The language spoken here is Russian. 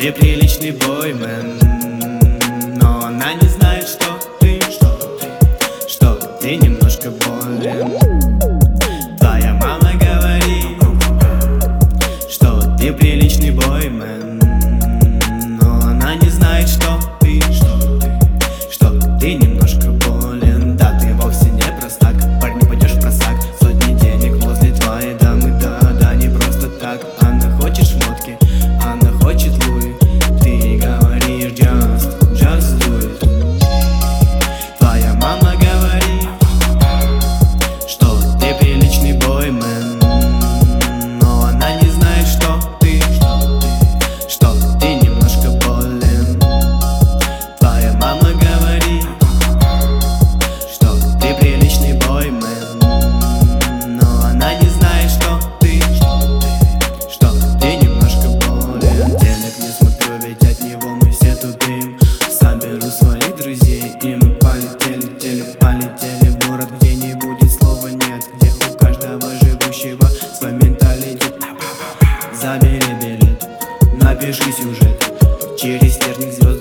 ты приличный боймен, но она не знает, что ты немножко болен. Твоя мама говорит, что ты приличный боймен, но она не знает, что ты немножко болен. Да, ты вовсе не простак, парень, пойдешь в просак. Сотни денег возле твоей дамы, да, не просто так. Она хочет шмотки, она хочет луи, ты говоришь just do it. Твоя мама говорит, что ты приличный боймен, но она не знает, что ты немножко болен. Твоя мама говорит, что ты приличный боймен, но она не знает, что ты немножко болен. Денег не смотрю, ведь от него мы все тупим. Соберу своих друзей, и мы полетели в город, где не будет слова нет, где у каждого живущего свой менталитет. Забери билет, напиши сюжет, через стержник звезд